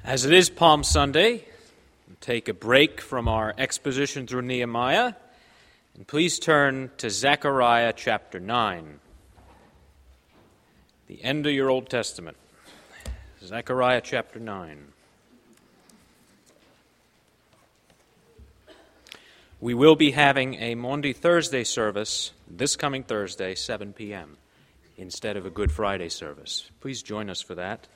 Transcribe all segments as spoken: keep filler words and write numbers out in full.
As it is Palm Sunday, we'll take a break from our exposition through Nehemiah, and please turn to Zechariah chapter nine, the end of your Old Testament. Zechariah chapter nine. We will be having a Maundy Thursday service this coming Thursday, seven p.m., instead of a Good Friday service. Please join us for that.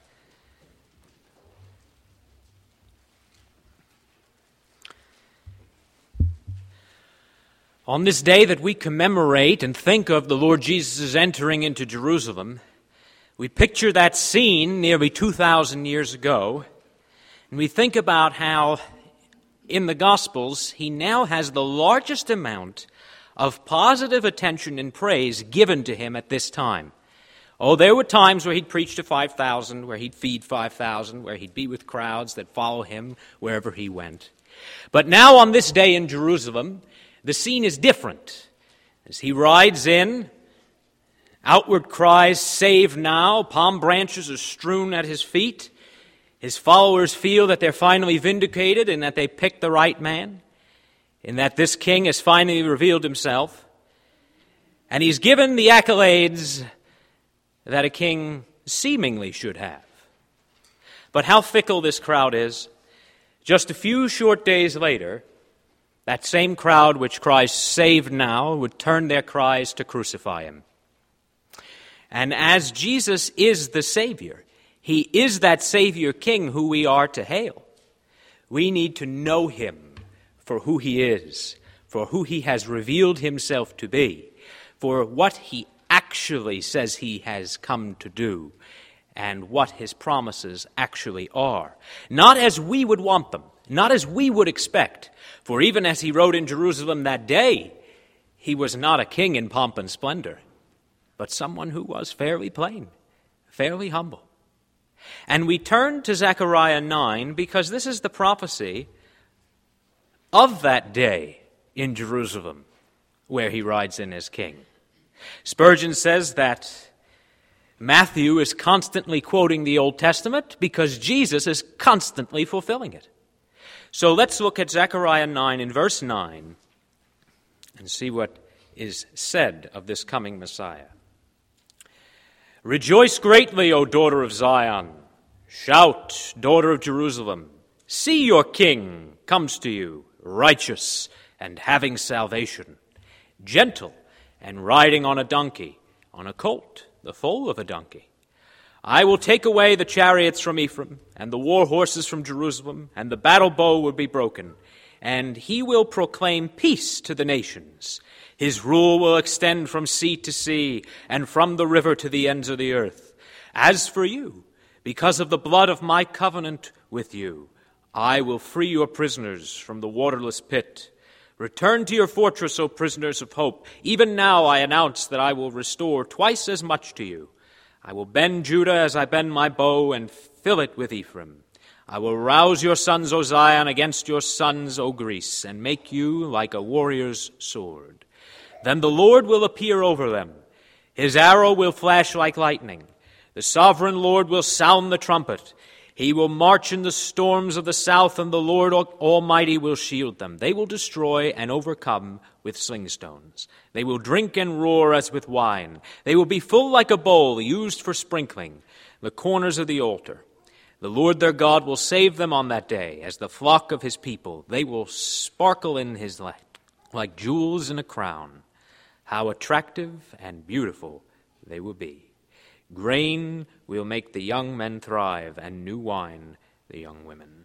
On this day that we commemorate and think of the Lord Jesus' entering into Jerusalem, we picture that scene nearly two thousand years ago, and we think about how in the Gospels he now has the largest amount of positive attention and praise given to him at this time. Oh, there were times where he'd preach to five thousand, where he'd feed five thousand, where he'd be with crowds that follow him wherever he went. But now on this day in Jerusalem, the scene is different. As he rides in, outward cries, "Save now!" Palm branches are strewn at his feet. His followers feel that they're finally vindicated and that they picked the right man, and that this king has finally revealed himself. And he's given the accolades that a king seemingly should have. But how fickle this crowd is. Just a few short days later, that same crowd which cries, "Save now," would turn their cries to crucify him. And as Jesus is the Savior, he is that Savior King who we are to hail. We need to know him for who he is, for who he has revealed himself to be, for what he actually says he has come to do, and what his promises actually are. Not as we would want them, not as we would expect. For even as he rode in Jerusalem that day, he was not a king in pomp and splendor, but someone who was fairly plain, fairly humble. And we turn to Zechariah nine because this is the prophecy of that day in Jerusalem where he rides in as king. Spurgeon says that Matthew is constantly quoting the Old Testament because Jesus is constantly fulfilling it. So let's look at Zechariah nine in verse nine and see what is said of this coming Messiah. "Rejoice greatly, O daughter of Zion. Shout, daughter of Jerusalem. See, your king comes to you, righteous and having salvation, gentle and riding on a donkey, on a colt, the foal of a donkey. I will take away the chariots from Ephraim and the war horses from Jerusalem, and the battle bow will be broken, and he will proclaim peace to the nations. His rule will extend from sea to sea and from the river to the ends of the earth. As for you, because of the blood of my covenant with you, I will free your prisoners from the waterless pit. Return to your fortress, O prisoners of hope. Even now I announce that I will restore twice as much to you. I will bend Judah as I bend my bow and fill it with Ephraim. I will rouse your sons, O Zion, against your sons, O Greece, and make you like a warrior's sword. Then the Lord will appear over them. His arrow will flash like lightning. The sovereign Lord will sound the trumpet. He will march in the storms of the south, and the Lord Almighty will shield them. They will destroy and overcome with slingstones. They will drink and roar as with wine. They will be full like a bowl used for sprinkling, the corners of the altar. The Lord their God will save them on that day as the flock of his people. They will sparkle in his light like jewels in a crown. How attractive and beautiful they will be. Grain will make the young men thrive, and new wine the young women."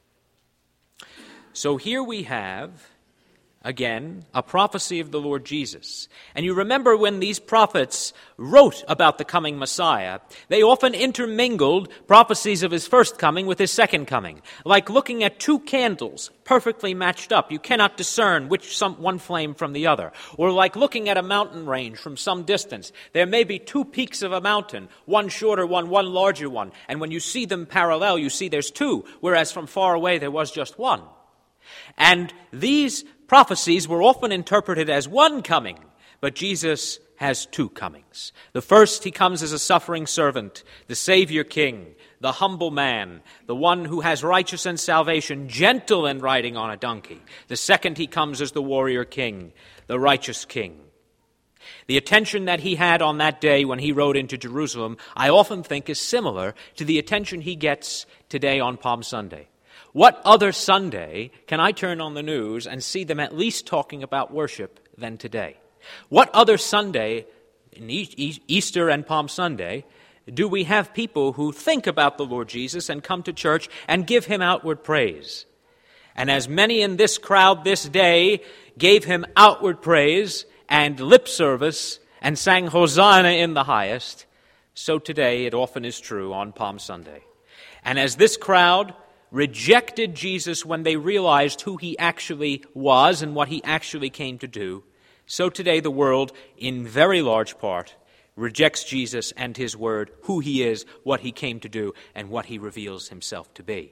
So here we have, again, a prophecy of the Lord Jesus. And you remember when these prophets wrote about the coming Messiah, they often intermingled prophecies of his first coming with his second coming. Like looking at two candles perfectly matched up. You cannot discern which some, one flame from the other. Or like looking at a mountain range from some distance. There may be two peaks of a mountain, one shorter one, one larger one. And when you see them parallel, you see there's two, whereas from far away there was just one. And these prophecies were often interpreted as one coming, but Jesus has two comings. The first, he comes as a suffering servant, the Savior King, the humble man, the one who has righteousness and salvation, gentle and riding on a donkey. The second he comes as the warrior king, the righteous king. The attention that he had on that day when he rode into Jerusalem, I often think is similar to the attention he gets today on Palm Sunday. What other Sunday can I turn on the news and see them at least talking about worship than today? What other Sunday, in Easter and Palm Sunday, do we have people who think about the Lord Jesus and come to church and give him outward praise? And as many in this crowd this day gave him outward praise and lip service and sang Hosanna in the highest, so today it often is true on Palm Sunday. And as this crowd rejected Jesus when they realized who he actually was and what he actually came to do, so today the world, in very large part, rejects Jesus and his word, who he is, what he came to do, and what he reveals himself to be.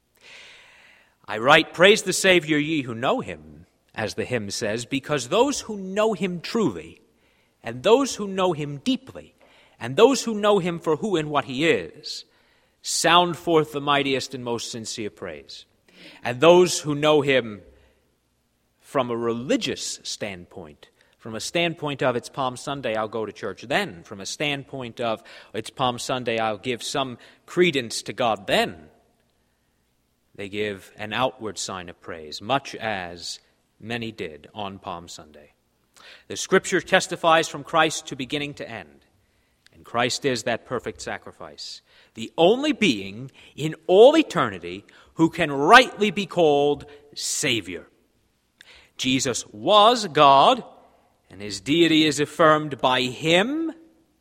I write, "Praise the Savior, ye who know him," as the hymn says, because those who know him truly, and those who know him deeply, and those who know him for who and what he is, sound forth the mightiest and most sincere praise. And those who know him from a religious standpoint, from a standpoint of it's Palm Sunday, I'll go to church then. From a standpoint of it's Palm Sunday, I'll give some credence to God then. They give an outward sign of praise, much as many did on Palm Sunday. The Scripture testifies from Christ to beginning to end. And Christ is that perfect sacrifice, the only being in all eternity who can rightly be called Savior. Jesus was God, and his deity is affirmed by him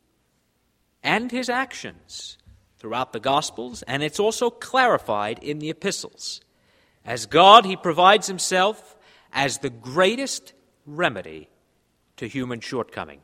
and his actions throughout the Gospels, and it's also clarified in the epistles. As God, he provides himself as the greatest remedy to human shortcoming.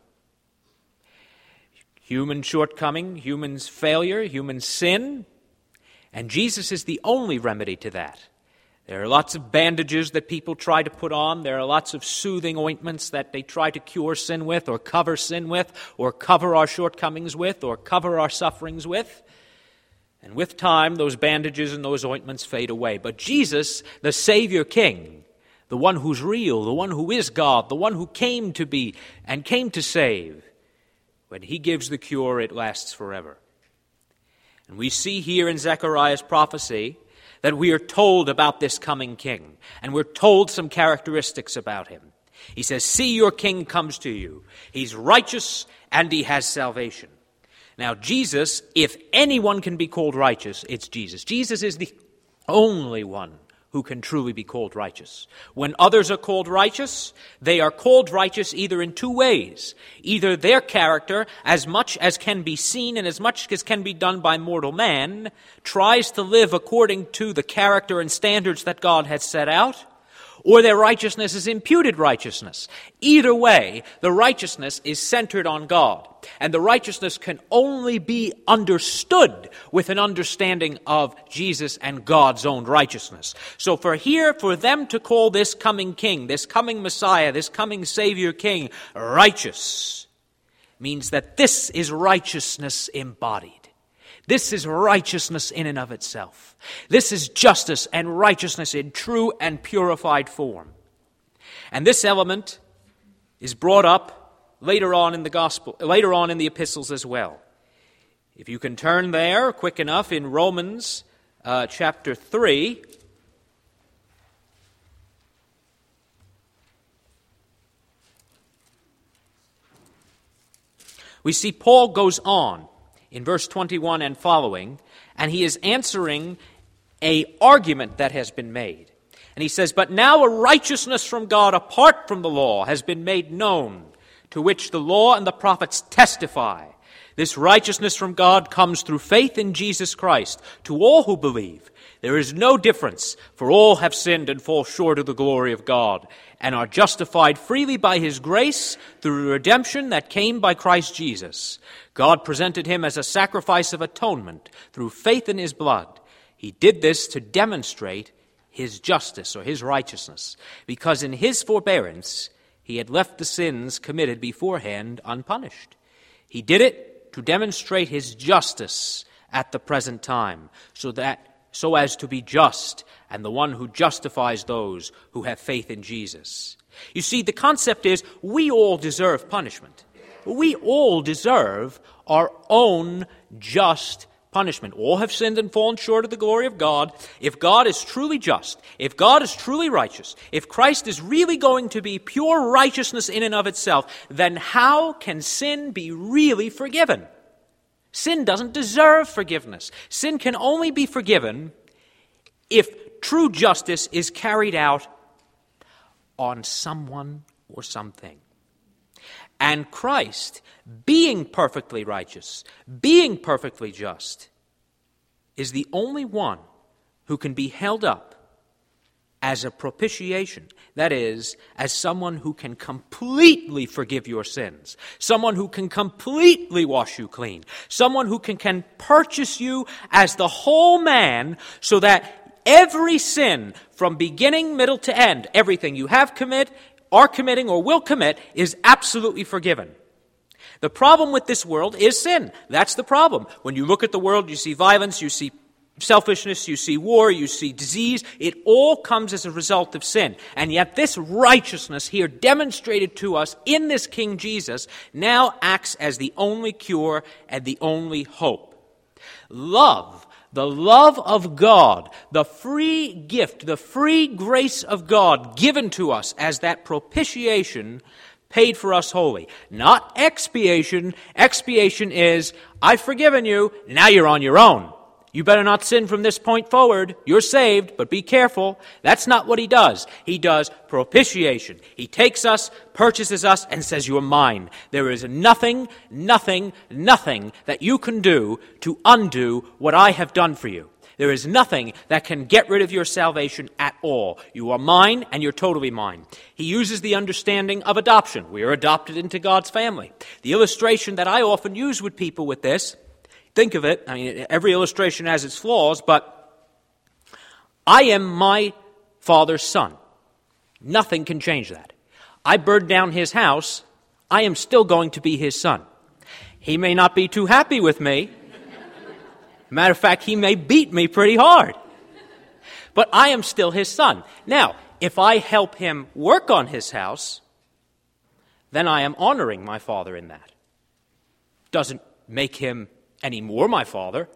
Human shortcoming, human's failure, human sin, and Jesus is the only remedy to that. There are lots of bandages that people try to put on. There are lots of soothing ointments that they try to cure sin with, or cover sin with, or cover our shortcomings with, or cover our sufferings with. And with time, those bandages and those ointments fade away. But Jesus, the Savior King, the one who's real, the one who is God, the one who came to be and came to save, when he gives the cure, it lasts forever. And we see here in Zechariah's prophecy that we are told about this coming king, and we're told some characteristics about him. He says, "See, your king comes to you. He's righteous and he has salvation." Now, Jesus, if anyone can be called righteous, it's Jesus. Jesus is the only one who can truly be called righteous. When others are called righteous, they are called righteous either in two ways. Either their character, as much as can be seen and as much as can be done by mortal man, tries to live according to the character and standards that God has set out, or their righteousness is imputed righteousness. Either way, the righteousness is centered on God, and the righteousness can only be understood with an understanding of Jesus and God's own righteousness. So for here, for them to call this coming king, this coming Messiah, this coming Savior King, righteous, means that this is righteousness embodied. This is righteousness in and of itself. This is justice and righteousness in true and purified form. And this element is brought up later on in the gospel, later on in the epistles as well. If you can turn there quick enough in Romans uh, chapter three. We see Paul goes on in verse twenty-one and following, and he is answering an argument that has been made. And he says, "But now a righteousness from God apart from the law has been made known, to which the law and the prophets testify. This righteousness from God comes through faith in Jesus Christ to all who believe. There is no difference, for all have sinned and fall short of the glory of God, and are justified freely by his grace through the redemption that came by Christ Jesus. God presented him as a sacrifice of atonement through faith in his blood. He did this to demonstrate his justice or his righteousness, because in his forbearance he had left the sins committed beforehand unpunished. He did it to demonstrate his justice at the present time, so that so as to be just, and the one who justifies those who have faith in Jesus. You see, the concept is we all deserve punishment. We all deserve our own just punishment. All have sinned and fallen short of the glory of God. If God is truly just, if God is truly righteous, if Christ is really going to be pure righteousness in and of itself, then how can sin be really forgiven? Sin doesn't deserve forgiveness. Sin can only be forgiven if true justice is carried out on someone or something. And Christ, being perfectly righteous, being perfectly just, is the only one who can be held up as a propitiation, that is, as someone who can completely forgive your sins, someone who can completely wash you clean, someone who can, can purchase you as the whole man so that every sin from beginning, middle to end, everything you have commit, are committing, or will commit is absolutely forgiven. The problem with this world is sin. That's the problem. When you look at the world, you see violence, you see selfishness, you see war, you see disease. It all comes as a result of sin. And yet this righteousness here demonstrated to us in this King Jesus now acts as the only cure and the only hope. Love, the love of God, the free gift, the free grace of God given to us as that propitiation paid for us wholly. Not expiation. Expiation is, I've forgiven you, now you're on your own. You better not sin from this point forward. You're saved, but be careful. That's not what he does. He does propitiation. He takes us, purchases us, and says, you are mine. There is nothing, nothing, nothing that you can do to undo what I have done for you. There is nothing that can get rid of your salvation at all. You are mine, and you're totally mine. He uses the understanding of adoption. We are adopted into God's family. The illustration that I often use with people with this, think of it, I mean, every illustration has its flaws, but I am my father's son. Nothing can change that. I burned down his house, I am still going to be his son. He may not be too happy with me. Matter of fact, he may beat me pretty hard. But I am still his son. Now, if I help him work on his house, then I am honoring my father in that. Doesn't make him any more my father.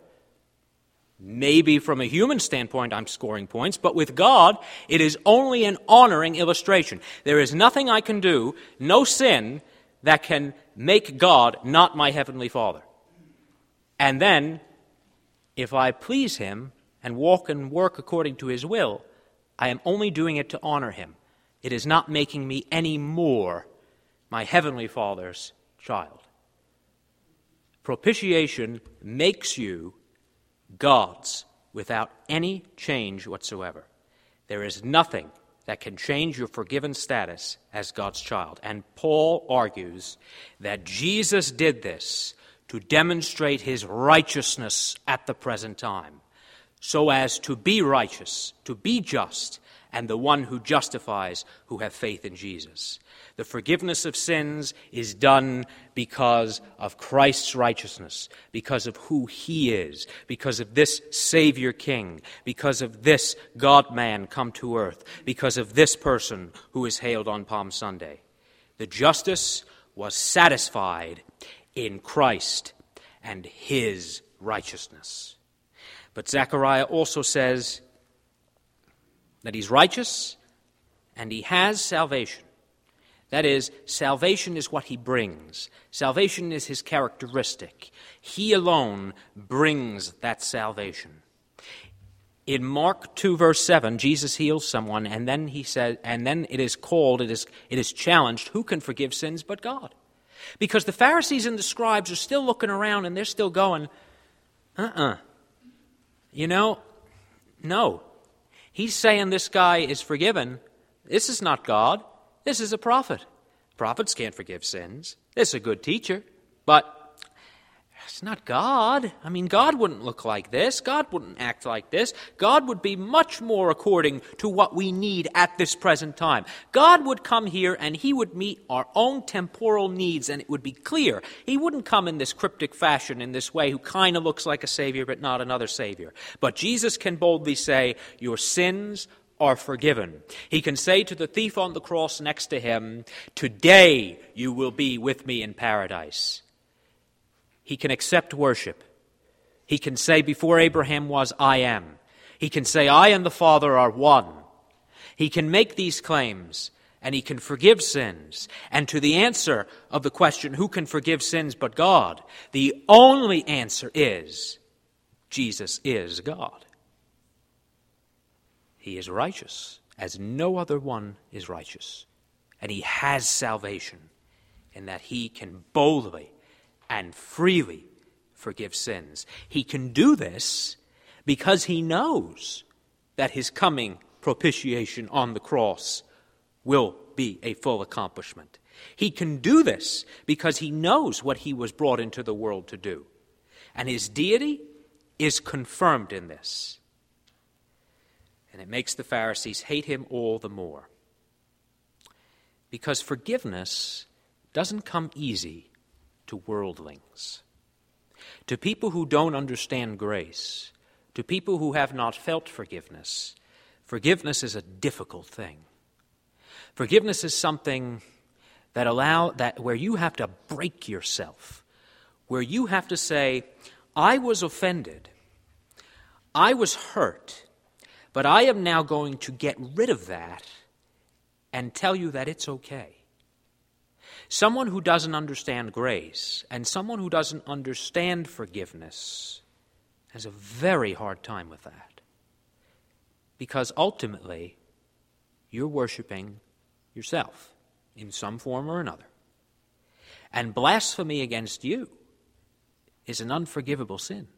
Maybe from a human standpoint I'm scoring points, but with God it is only an honoring illustration. There is nothing I can do, no sin, that can make God not my heavenly Father. And then, if I please him and walk and work according to his will, I am only doing it to honor him. It is not making me any more my heavenly Father's child. Propitiation makes you God's without any change whatsoever. There is nothing that can change your forgiven status as God's child. And Paul argues that Jesus did this to demonstrate his righteousness at the present time, so as to be righteous, to be just, and the one who justifies who have faith in Jesus. The forgiveness of sins is done because of Christ's righteousness, because of who he is, because of this Savior King, because of this God-man come to earth, because of this person who is hailed on Palm Sunday. The justice was satisfied in Christ and his righteousness. But Zechariah also says that he's righteous and he has salvation. That is, salvation is what he brings. Salvation is his characteristic. He alone brings that salvation. In Mark two, verse seven, Jesus heals someone, and then he said, and then it is called, it is, it is challenged, who can forgive sins but God? Because the Pharisees and the scribes are still looking around and they're still going, uh-uh. You know, no. He's saying this guy is forgiven. This is not God. This is a prophet. Prophets can't forgive sins. This is a good teacher. But It's not God. I mean, God wouldn't look like this. God wouldn't act like this. God would be much more according to what we need at this present time. God would come here and he would meet our own temporal needs, and it would be clear. He wouldn't come in this cryptic fashion, in this way, who kind of looks like a Savior but not another Savior. But Jesus can boldly say, your sins are forgiven. He can say to the thief on the cross next to him, today you will be with me in paradise. He can accept worship. He can say, before Abraham was, I am. He can say, I and the Father are one. He can make these claims, and he can forgive sins. And to the answer of the question, who can forgive sins but God? The only answer is, Jesus is God. He is righteous, as no other one is righteous. And he has salvation in that he can boldly and freely forgive sins. He can do this because he knows that his coming propitiation on the cross will be a full accomplishment. He can do this because he knows what he was brought into the world to do. And his deity is confirmed in this. And it makes the Pharisees hate him all the more. Because forgiveness doesn't come easy to worldlings. To people who don't understand grace, to people who have not felt forgiveness, forgiveness is a difficult thing. Forgiveness is something that allow that where you have to break yourself, where you have to say, I was offended, I was hurt, but I am now going to get rid of that and tell you that it's okay. Someone who doesn't understand grace and someone who doesn't understand forgiveness has a very hard time with that. Because ultimately, you're worshiping yourself in some form or another. And blasphemy against you is an unforgivable sin.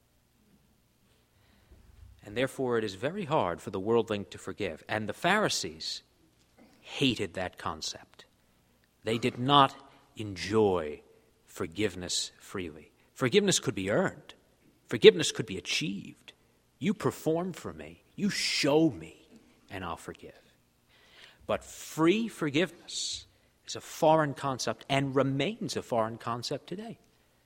And therefore it is very hard for the worldling to forgive. And the Pharisees hated that concept. They did not enjoy forgiveness freely. Forgiveness could be earned. Forgiveness could be achieved. You perform for me. You show me, and I'll forgive. But free forgiveness is a foreign concept and remains a foreign concept today.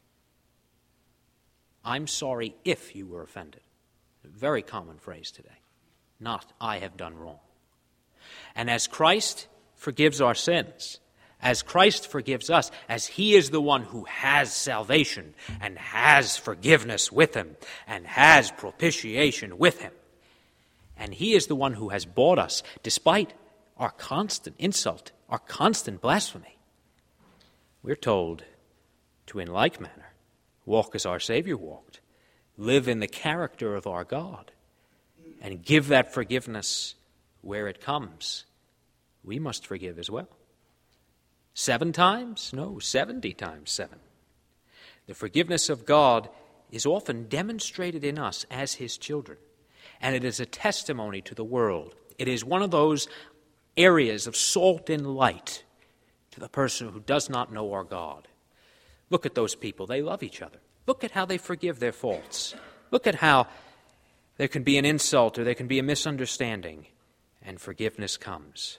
I'm sorry if you were offended. A very common phrase today. Not, I have done wrong. And as Christ forgives our sins, as Christ forgives us, as he is the one who has salvation and has forgiveness with him and has propitiation with him, and he is the one who has bought us despite our constant insult, our constant blasphemy, we're told to, in like manner, walk as our Savior walked, live in the character of our God, and give that forgiveness where it comes. We must forgive as well. Seven times? No, seventy times seven. The forgiveness of God is often demonstrated in us as his children, and it is a testimony to the world. It is one of those areas of salt and light to the person who does not know our God. Look at those people. They love each other. Look at how they forgive their faults. Look at how there can be an insult or there can be a misunderstanding, and forgiveness comes.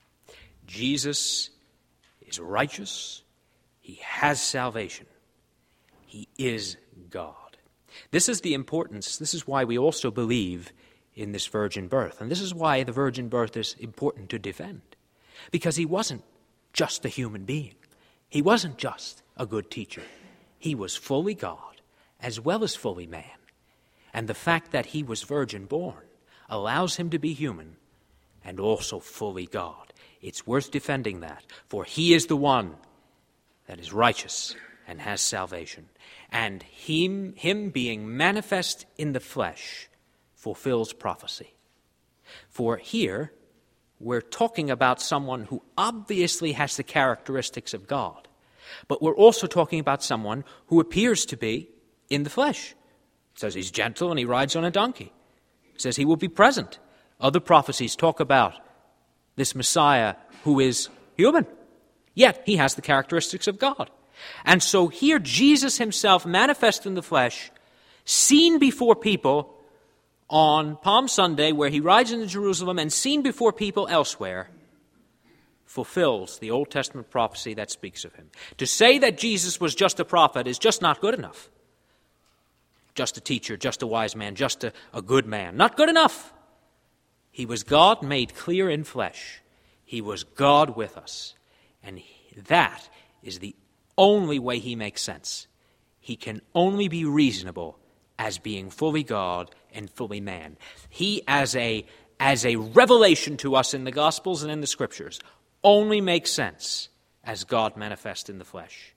Jesus is righteous. He has salvation. He is God. This is the importance. This is why we also believe in this virgin birth. And this is why the virgin birth is important to defend. Because he wasn't just a human being. He wasn't just a good teacher. He was fully God as well as fully man. And the fact that he was virgin born allows him to be human and also fully God. It's worth defending that, for he is the one that is righteous and has salvation. And him, him being manifest in the flesh fulfills prophecy. For here, we're talking about someone who obviously has the characteristics of God, but we're also talking about someone who appears to be in the flesh. It says he's gentle and he rides on a donkey. It says he will be present. Other prophecies talk about this Messiah who is human, yet he has the characteristics of God. And so here Jesus himself, manifest in the flesh, seen before people on Palm Sunday, where he rides into Jerusalem, and seen before people elsewhere, fulfills the Old Testament prophecy that speaks of him. To say that Jesus was just a prophet is just not good enough. Just a teacher, just a wise man, just a, a good man. Not good enough. He was God made clear in flesh. He was God with us. And that is the only way he makes sense. He can only be reasonable as being fully God and fully man. He, as a, as a revelation to us in the Gospels and in the Scriptures, only makes sense as God manifest in the flesh.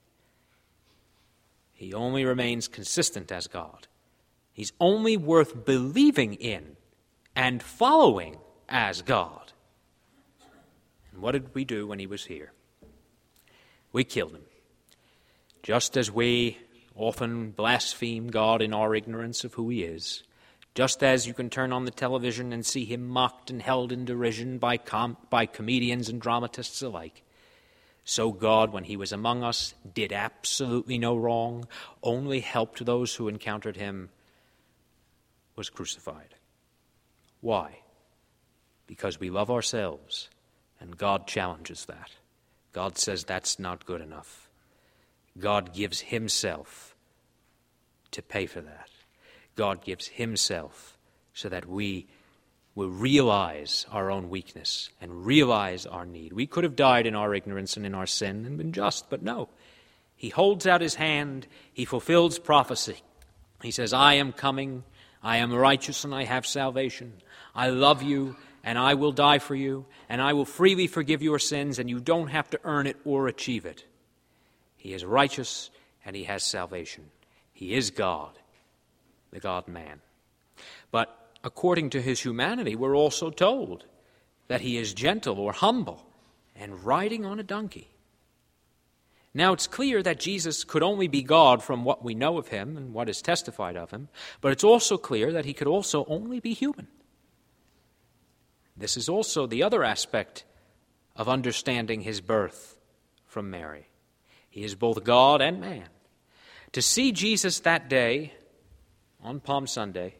He only remains consistent as God. He's only worth believing in and following as God. And what did we do when he was here? We killed him. Just as we often blaspheme God in our ignorance of who he is, just as you can turn on the television and see him mocked and held in derision by com- by comedians and dramatists alike, so God, when he was among us, did absolutely no wrong, only helped those who encountered him, was crucified. Why? Because we love ourselves, and God challenges that. God says that's not good enough. God gives himself to pay for that. God gives himself so that we will realize our own weakness and realize our need. We could have died in our ignorance and in our sin and been just, but no. He holds out his hand. He fulfills prophecy. He says, I am coming. I am righteous and I have salvation. I love you and I will die for you and I will freely forgive your sins, and you don't have to earn it or achieve it. He is righteous and he has salvation. He is God, the God-man. But according to his humanity, we're also told that he is gentle or humble and riding on a donkey. Now, it's clear that Jesus could only be God from what we know of him and what is testified of him, but it's also clear that he could also only be human. This is also the other aspect of understanding his birth from Mary. He is both God and man. To see Jesus that day, on Palm Sunday,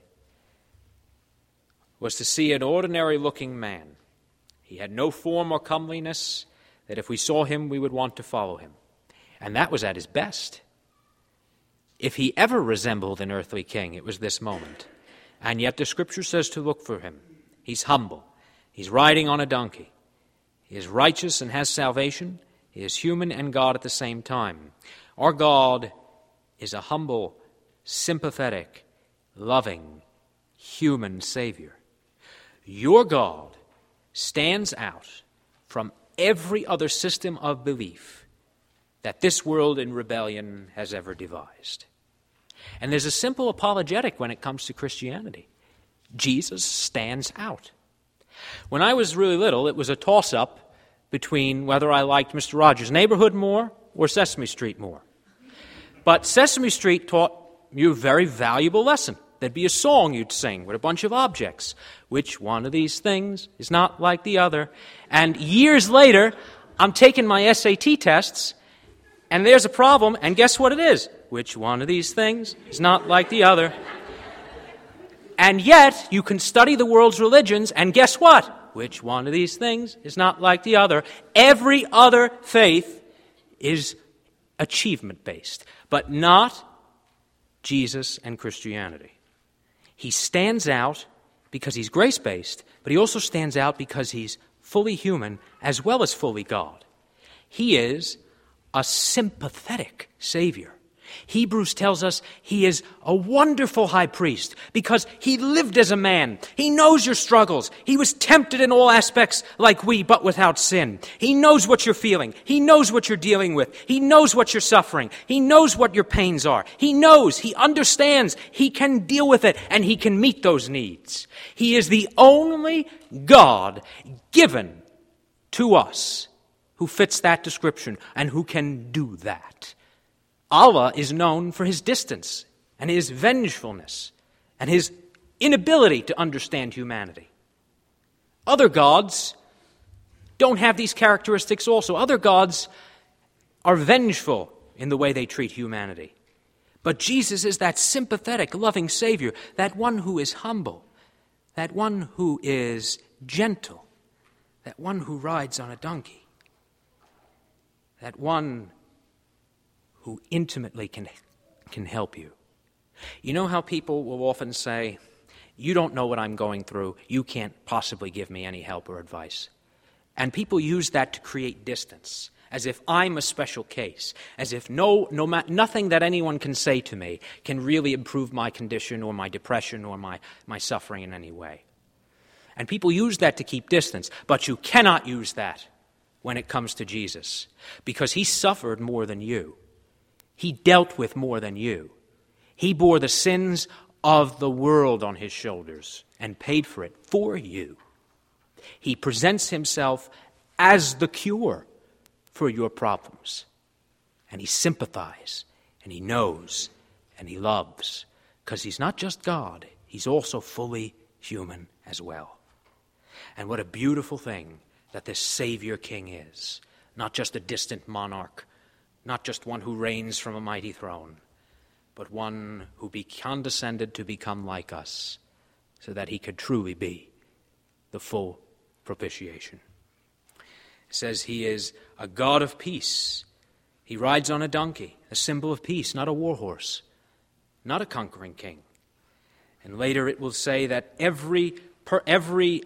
was to see an ordinary-looking man. He had no form or comeliness that if we saw him, we would want to follow him. And that was at his best. If he ever resembled an earthly king, it was this moment. And yet the Scripture says to look for him. He's humble. He's riding on a donkey. He is righteous and has salvation. He is human and God at the same time. Our God is a humble, sympathetic, loving, human Savior. Your God stands out from every other system of belief that this world in rebellion has ever devised. And there's a simple apologetic when it comes to Christianity. Jesus stands out. When I was really little, it was a toss-up between whether I liked Mister Rogers' Neighborhood more or Sesame Street more. But Sesame Street taught you a very valuable lesson. There'd be a song you'd sing with a bunch of objects. Which one of these things is not like the other? And years later, I'm taking my S A T tests, and there's a problem, and guess what it is? Which one of these things is not like the other? And yet, you can study the world's religions, and guess what? Which one of these things is not like the other? Every other faith is achievement-based, but not Jesus and Christianity. He stands out because he's grace-based, but he also stands out because he's fully human as well as fully God. He is a sympathetic Savior. Hebrews tells us he is a wonderful high priest because he lived as a man. He knows your struggles. He was tempted in all aspects like we, but without sin. He knows what you're feeling. He knows what you're dealing with. He knows what you're suffering. He knows what your pains are. He knows. He understands. He can deal with it, and he can meet those needs. He is the only God given to us who fits that description and who can do that. Allah is known for his distance and his vengefulness and his inability to understand humanity. Other gods don't have these characteristics also. Other gods are vengeful in the way they treat humanity. But Jesus is that sympathetic, loving Savior, that one who is humble, that one who is gentle, that one who rides on a donkey, that one who intimately can, can help you. You know how people will often say, "You don't know what I'm going through. You can't possibly give me any help or advice." And people use that to create distance, as if I'm a special case, as if no, no, nothing that anyone can say to me can really improve my condition or my depression or my, my suffering in any way. And people use that to keep distance, but you cannot use that when it comes to Jesus, because he suffered more than you. He dealt with more than you. He bore the sins of the world on his shoulders and paid for it for you. He presents himself as the cure for your problems. And he sympathizes, and he knows, and he loves, because he's not just God, he's also fully human as well. And what a beautiful thing that this Savior King is. Not just a distant monarch, not just one who reigns from a mighty throne, but one who be condescended to become like us, so that he could truly be the full propitiation. It says he is a God of peace. He rides on a donkey, a symbol of peace, not a war horse, not a conquering king. And later it will say that every per, every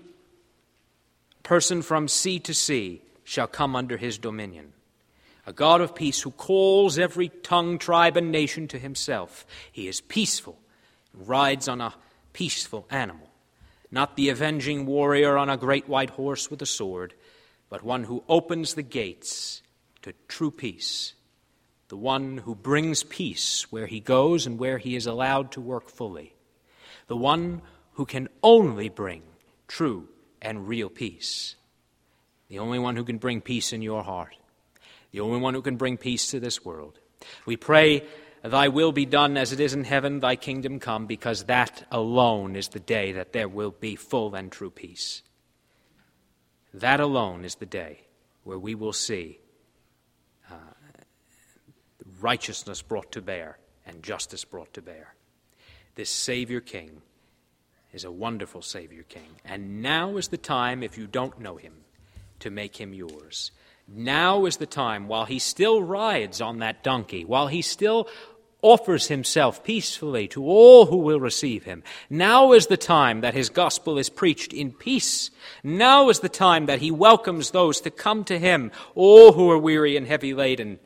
person from sea to sea shall come under his dominion. A God of peace who calls every tongue, tribe, and nation to himself. He is peaceful and rides on a peaceful animal, not the avenging warrior on a great white horse with a sword, but one who opens the gates to true peace, the one who brings peace where he goes and where he is allowed to work fully, the one who can only bring true and real peace, the only one who can bring peace in your heart, the only one who can bring peace to this world. We pray, thy will be done as it is in heaven, thy kingdom come, because that alone is the day that there will be full and true peace. That alone is the day where we will see uh, righteousness brought to bear and justice brought to bear. This Savior King is a wonderful Savior King. And now is the time, if you don't know him, to make him yours. Now is the time, while he still rides on that donkey, while he still offers himself peacefully to all who will receive him. Now is the time that his gospel is preached in peace. Now is the time that he welcomes those to come to him, all who are weary and heavy laden.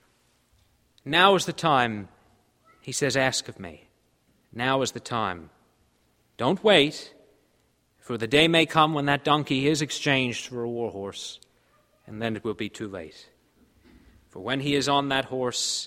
Now is the time, he says, ask of me. Now is the time. Don't wait, for the day may come when that donkey is exchanged for a war horse, and then it will be too late. For when he is on that horse,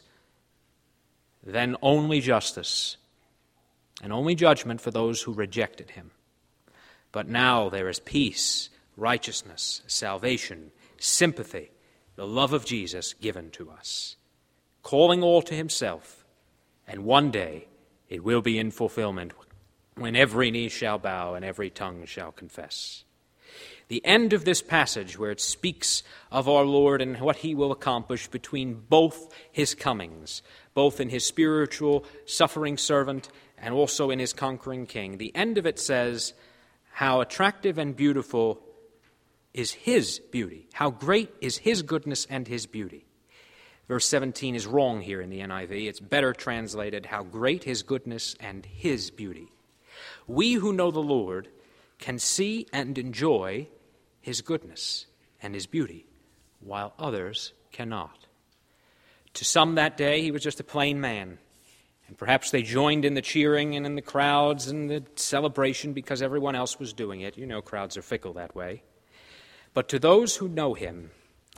then only justice and only judgment for those who rejected him. But now there is peace, righteousness, salvation, sympathy, the love of Jesus given to us, calling all to himself, and one day it will be in fulfillment when every knee shall bow and every tongue shall confess. The end of this passage, where it speaks of our Lord and what he will accomplish between both his comings, both in his spiritual suffering servant and also in his conquering king, the end of it says how attractive and beautiful is his beauty, how great is his goodness and his beauty. Verse seventeen is wrong here in the N I V. It's better translated, how great his goodness and his beauty. We who know the Lord can see and enjoy his goodness and his beauty, while others cannot. To some that day, he was just a plain man, and perhaps they joined in the cheering and in the crowds and the celebration because everyone else was doing it. You know, crowds are fickle that way. But to those who know him,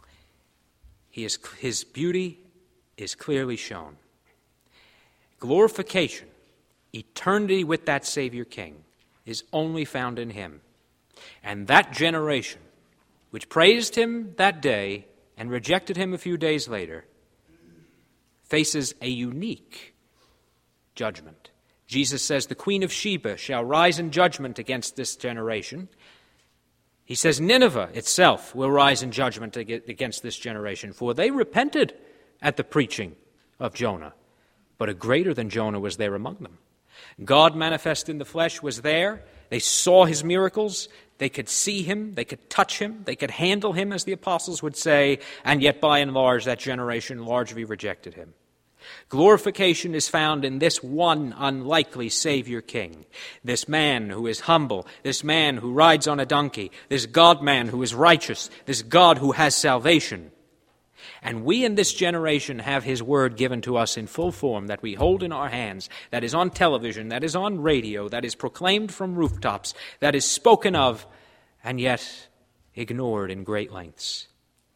he is, his beauty is clearly shown. Glorification, eternity with that Savior King, is only found in him. And that generation, which praised him that day and rejected him a few days later, faces a unique judgment. Jesus says the Queen of Sheba shall rise in judgment against this generation. He says Nineveh itself will rise in judgment against this generation, for they repented at the preaching of Jonah, but a greater than Jonah was there among them. God manifest in the flesh was there. They saw his miracles. They could see him. They could touch him. They could handle him, as the apostles would say, and yet by and large that generation largely rejected him. Glorification is found in this one unlikely Savior King, this man who is humble, this man who rides on a donkey, this God-man who is righteous, this God who has salvation. And we in this generation have his word given to us in full form that we hold in our hands, that is on television, that is on radio, that is proclaimed from rooftops, that is spoken of, and yet ignored in great lengths.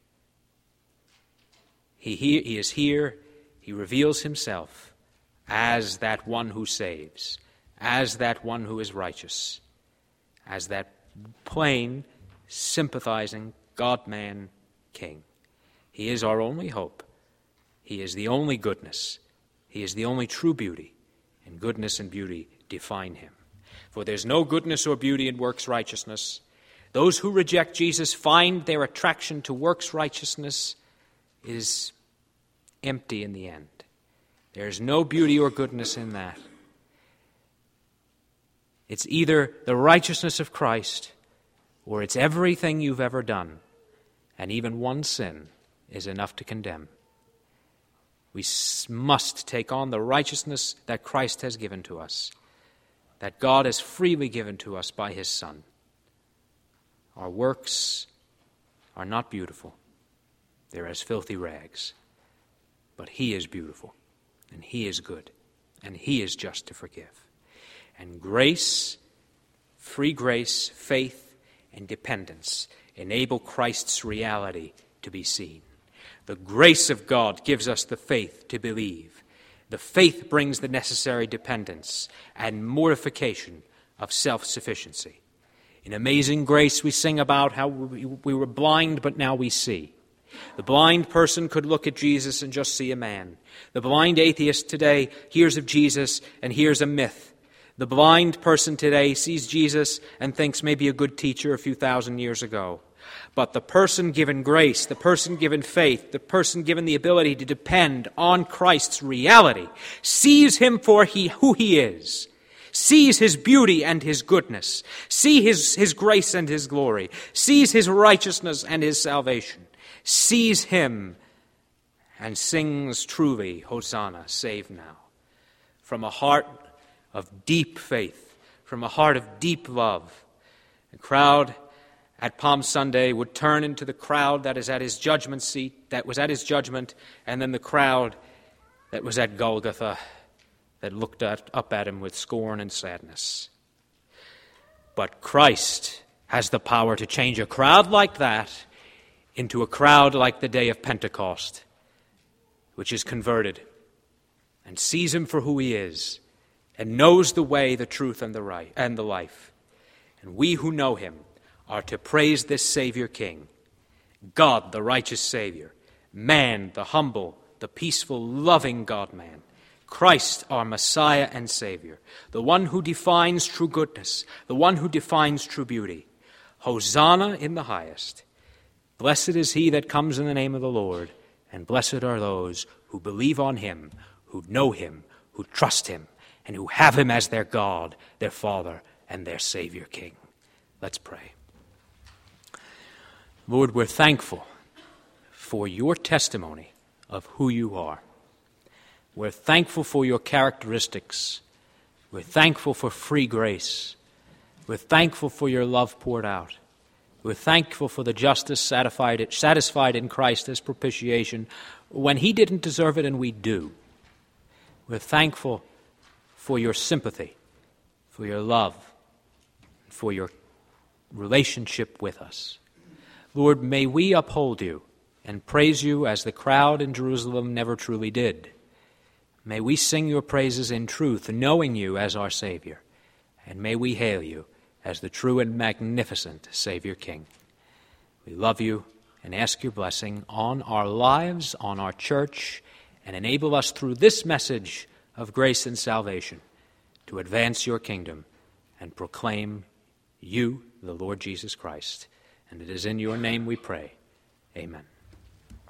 He, he, he is here. He reveals himself as that one who saves, as that one who is righteous, as that plain, sympathizing God-man King. He is our only hope. He is the only goodness. He is the only true beauty, and goodness and beauty define him. For there's no goodness or beauty in works righteousness. Those who reject Jesus find their attraction to works righteousness is empty in the end. There is no beauty or goodness in that. It's either the righteousness of Christ or it's everything you've ever done, and even one sin is enough to condemn. We must take on the righteousness that Christ has given to us, that God has freely given to us by his Son. Our works are not beautiful. They're as filthy rags. But he is beautiful, and he is good, and he is just to forgive. And grace, free grace, faith, and dependence enable Christ's reality to be seen. The grace of God gives us the faith to believe. The faith brings the necessary dependence and mortification of self-sufficiency. In Amazing Grace, we sing about how we were blind, but now we see. The blind person could look at Jesus and just see a man. The blind atheist today hears of Jesus and hears a myth. The blind person today sees Jesus and thinks maybe a good teacher a few thousand years ago. But the person given grace, the person given faith, the person given the ability to depend on Christ's reality, sees him for he, who he is, sees his beauty and his goodness, sees his, his grace and his glory, sees his righteousness and his salvation, sees him and sings truly, Hosanna, save now. From a heart of deep faith, from a heart of deep love, the crowd at Palm Sunday would turn into the crowd that is at his judgment seat, that was at his judgment, and then the crowd that was at Golgotha that looked at, up at him with scorn and sadness. But Christ has the power to change a crowd like that into a crowd like the day of Pentecost, which is converted and sees him for who he is and knows the way, the truth, and the right and the life. And we who know him are to praise this Savior King, God, the righteous Savior, man, the humble, the peaceful, loving God-man, Christ, our Messiah and Savior, the one who defines true goodness, the one who defines true beauty. Hosanna in the highest. Blessed is he that comes in the name of the Lord, and blessed are those who believe on him, who know him, who trust him, and who have him as their God, their Father, and their Savior King. Let's pray. Lord, we're thankful for your testimony of who you are. We're thankful for your characteristics. We're thankful for free grace. We're thankful for your love poured out. We're thankful for the justice satisfied, satisfied in Christ as propitiation when he didn't deserve it and we do. We're thankful for your sympathy, for your love, for your relationship with us. Lord, may we uphold you and praise you as the crowd in Jerusalem never truly did. May we sing your praises in truth, knowing you as our Savior. And may we hail you as the true and magnificent Savior King. We love you and ask your blessing on our lives, on our church, and enable us through this message of grace and salvation to advance your kingdom and proclaim you, the Lord Jesus Christ. And it is in your name we pray. Amen.